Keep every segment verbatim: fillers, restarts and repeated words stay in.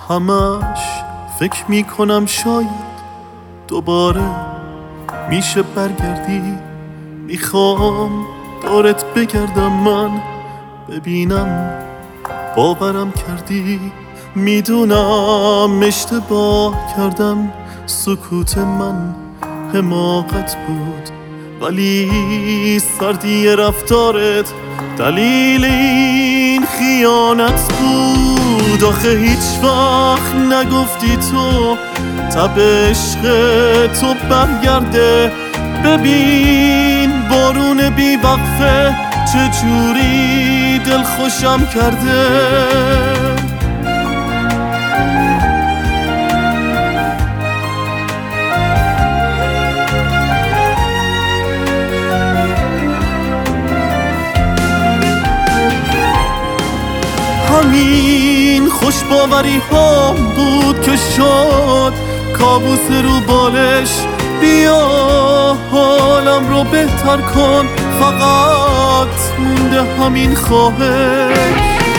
همش فکر میکنم شاید دوباره میشه برگردی. میخوام دورت بگردم من، ببینم باورم کردی. میدونم اشتباه کردم، سکوت من حماقت بود، ولی سردی رفتارت دلیل این خیانت بود. آخه هیچ وقت نگفتی تو تب عشق تو برگرده. ببین بارون بی وقفه چجوری دل خوشم کرده. همین خوش باوری ها بود که شد کابوس رو بالش. بیا حالم رو بهتر کن، فقط مونده همین خواهش.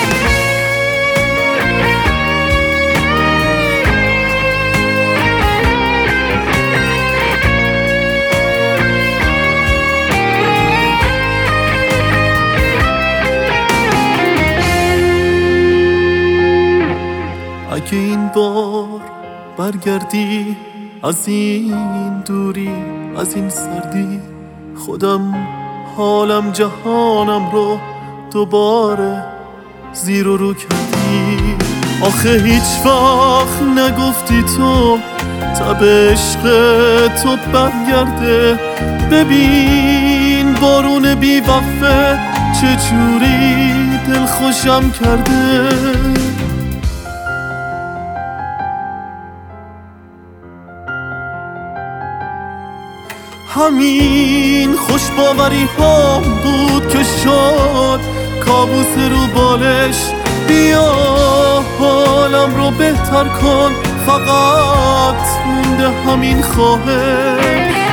اگه این بار برگردی از این دوری، از این سردی، خودم حالم جهانم رو دوباره زیر و رو کردی. آخه هیچ وقت نگفتی تو تب عشق تو برگرده. ببین بارون بی وقفه چجوری دل خوشم کرده. همین خوش باوری ها بود که شد کابوس رو بالش. بیا حالم رو بهتر کن، فقط مونده همین خواهش.